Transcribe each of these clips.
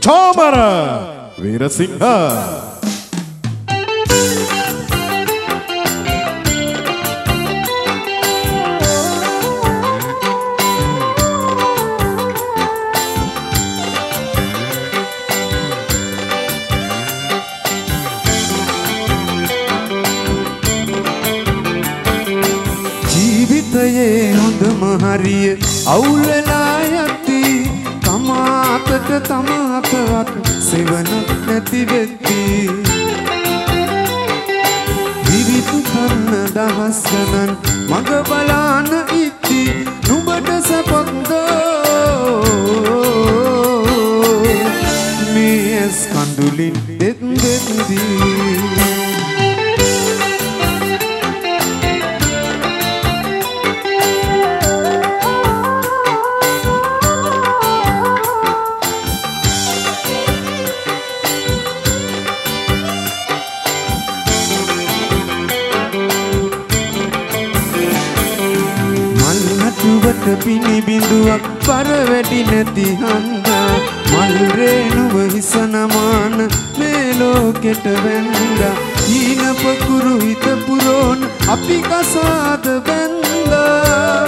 චාමර වීරසිංහ ජීවිතයේ හොඳම හරිය අවුල් වෙලා යති තමාතට තමාතවත් සෙවණක් නැති වෙති විවිධ කන්න දහස් ගණන් මග බලාන ඉති නුඹට සපක්ද මේ ඇස් කඳුලින් දෙත් දෙත්දී වට පිණි බිඳුවක් පර වැඩි නැති හන්දා මල් රේණුව හිස නමාන මේ ලෝකෙට වැන්දා හීන පකුරු හිත පුරෝන අපි කසාද බැන්දා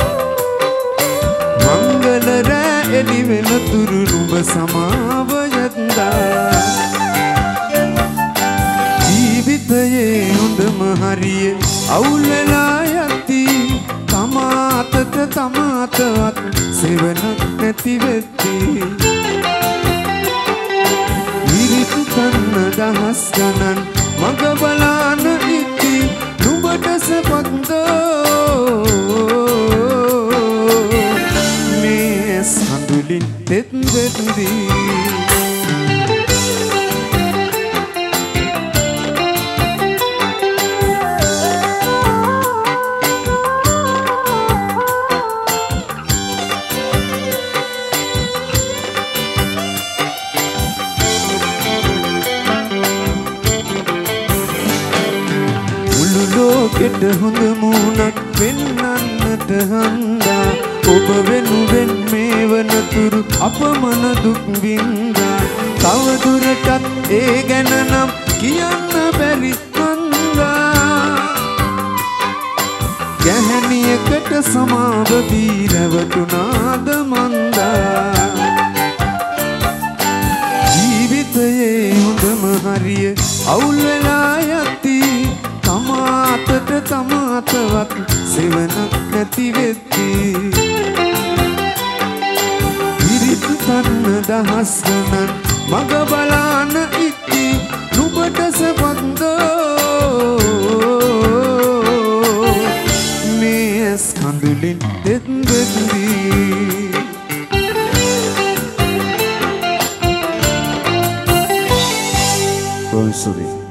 මංගල රෑ එළි වෙන තුරු නුඹ සමාව යත්දා ජීවිතයේ හොඳම හරිය අවුල් වෙලා යති තමාතට තමාතවත් සෙවණක් නැති වෙති විරිතු කන්න දහස් ගණන් මග බලාන ඉති නුඹට සපක්ද මේ ඇස් කඳුලින් තෙත් වෙත්දී ලෝකෙට හොඳ මූණක් පෙන්වන්නට හන්දා ඔබ වෙනුවෙන් මේ වනතුරු අපමණ දුක් වින්දා තව දුරටත් ඒ ගැන නම් කියන්න බැරි හන්දා ගැහැණියකට සමාව දී රැවටුණාද මන්දා ජීවිතයේ හොඳම හරිය අවුල් වෙලා යති තමාතට තමාතවත් සෙවණක් නැති වෙති විරිතු කන්න දහස් ගණන් මග බලාන ඉති නුඹට සපක්ද මේ ඇස් කඳුලින් දෙත් දෙත්දී Sorry.